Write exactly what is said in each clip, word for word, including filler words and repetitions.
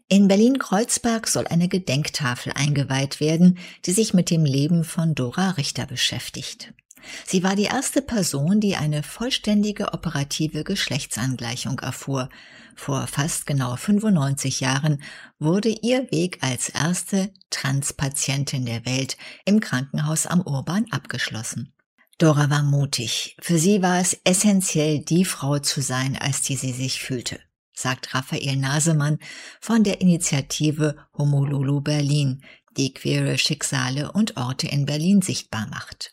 In Berlin-Kreuzberg soll eine Gedenktafel eingeweiht werden, die sich mit dem Leben von Dora Richter beschäftigt. Sie war die erste Person, die eine vollständige operative Geschlechtsangleichung erfuhr. Vor fast genau fünfundneunzig Jahren wurde ihr Weg als erste Transpatientin der Welt im Krankenhaus am Urban abgeschlossen. Dora war mutig. Für sie war es essentiell, die Frau zu sein, als die sie sich fühlte, sagt Raphael Nasemann von der Initiative Homolulu Berlin, die queere Schicksale und Orte in Berlin sichtbar macht.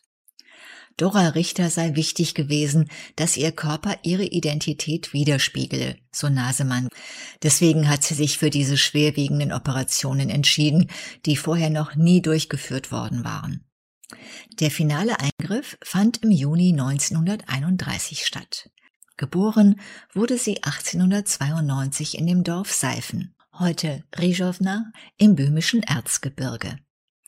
Dora Richter sei wichtig gewesen, dass ihr Körper ihre Identität widerspiegele, so Nasemann. Deswegen hat sie sich für diese schwerwiegenden Operationen entschieden, die vorher noch nie durchgeführt worden waren. Der finale Eingriff fand im Juni neunzehnhunderteinunddreißig statt. Geboren wurde sie achtzehnhundertzweiundneunzig in dem Dorf Seifen, heute Ryżowna im böhmischen Erzgebirge.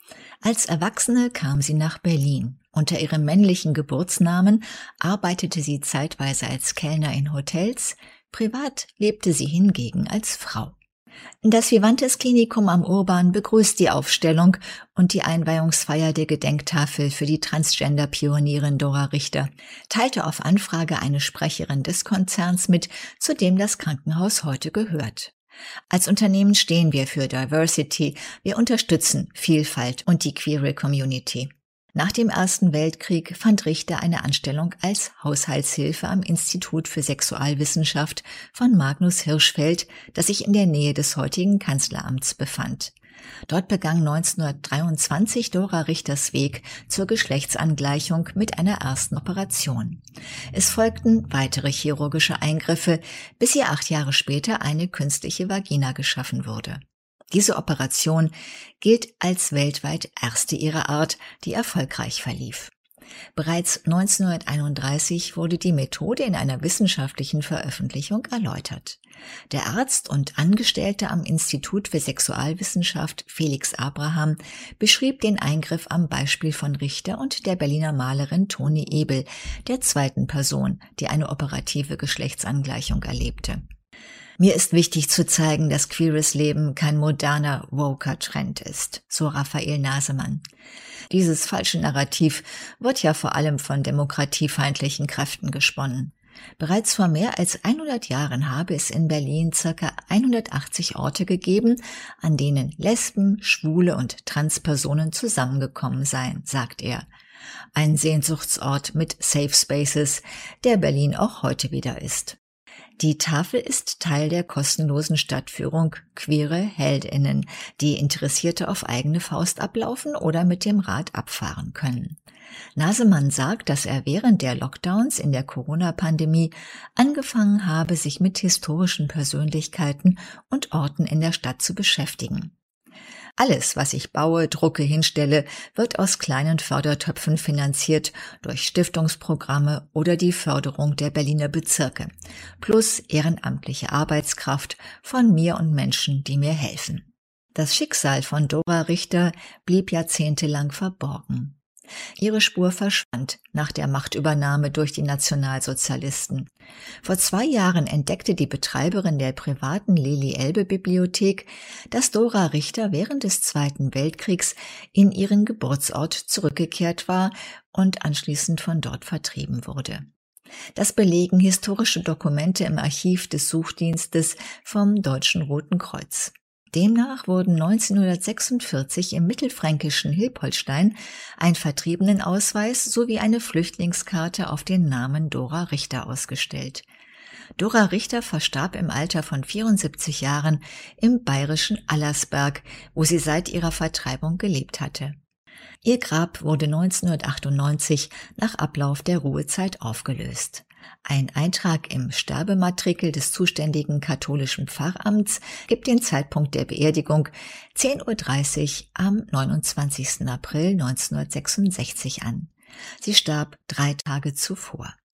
Als Erwachsene kam sie nach Berlin. Unter ihrem männlichen Geburtsnamen arbeitete sie zeitweise als Kellner in Hotels, privat lebte sie hingegen als Frau. Das Vivantes Klinikum am Urban begrüßt die Aufstellung und die Einweihungsfeier der Gedenktafel für die Transgender-Pionierin Dora Richter, teilte auf Anfrage eine Sprecherin des Konzerns mit, zu dem das Krankenhaus heute gehört. Als Unternehmen stehen wir für Diversity, wir unterstützen Vielfalt und die queere Community. Nach dem Ersten Weltkrieg fand Richter eine Anstellung als Haushaltshilfe am Institut für Sexualwissenschaft von Magnus Hirschfeld, das sich in der Nähe des heutigen Kanzleramts befand. Dort begann neunzehnhundertdreiundzwanzig Dora Richters Weg zur Geschlechtsangleichung mit einer ersten Operation. Es folgten weitere chirurgische Eingriffe, bis ihr acht Jahre später eine künstliche Vagina geschaffen wurde. Diese Operation gilt als weltweit erste ihrer Art, die erfolgreich verlief. Bereits neunzehnhunderteinunddreißig wurde die Methode in einer wissenschaftlichen Veröffentlichung erläutert. Der Arzt und Angestellte am Institut für Sexualwissenschaft Felix Abraham beschrieb den Eingriff am Beispiel von Richter und der Berliner Malerin Toni Ebel, der zweiten Person, die eine operative Geschlechtsangleichung erlebte. Mir ist wichtig zu zeigen, dass queeres Leben kein moderner, woker Trend ist, so Raphael Nasemann. Dieses falsche Narrativ wird ja vor allem von demokratiefeindlichen Kräften gesponnen. Bereits vor mehr als hundert Jahren habe es in Berlin ca. hundertachtzig Orte gegeben, an denen Lesben, Schwule und Transpersonen zusammengekommen seien, sagt er. Ein Sehnsuchtsort mit Safe Spaces, der Berlin auch heute wieder ist. Die Tafel ist Teil der kostenlosen Stadtführung Queere Heldinnen, die Interessierte auf eigene Faust ablaufen oder mit dem Rad abfahren können. Nasemann sagt, dass er während der Lockdowns in der Corona-Pandemie angefangen habe, sich mit historischen Persönlichkeiten und Orten in der Stadt zu beschäftigen. Alles, was ich baue, drucke, hinstelle, wird aus kleinen Fördertöpfen finanziert durch Stiftungsprogramme oder die Förderung der Berliner Bezirke, plus ehrenamtliche Arbeitskraft von mir und Menschen, die mir helfen. Das Schicksal von Dora Richter blieb jahrzehntelang verborgen. Ihre Spur verschwand nach der Machtübernahme durch die Nationalsozialisten. Vor zwei Jahren entdeckte die Betreiberin der privaten Leli-Elbe-Bibliothek, dass Dora Richter während des Zweiten Weltkriegs in ihren Geburtsort zurückgekehrt war und anschließend von dort vertrieben wurde. Das belegen historische Dokumente im Archiv des Suchdienstes vom Deutschen Roten Kreuz. Demnach wurden neunzehnhundertsechsundvierzig im mittelfränkischen Hilpoltstein ein Vertriebenenausweis sowie eine Flüchtlingskarte auf den Namen Dora Richter ausgestellt. Dora Richter verstarb im Alter von vierundsiebzig Jahren im bayerischen Allersberg, wo sie seit ihrer Vertreibung gelebt hatte. Ihr Grab wurde neunzehnhundertachtundneunzig nach Ablauf der Ruhezeit aufgelöst. Ein Eintrag im Sterbematrikel des zuständigen katholischen Pfarramts gibt den Zeitpunkt der Beerdigung zehn Uhr dreißig am neunundzwanzigsten April neunzehnhundertsechsundsechzig an. Sie starb drei Tage zuvor.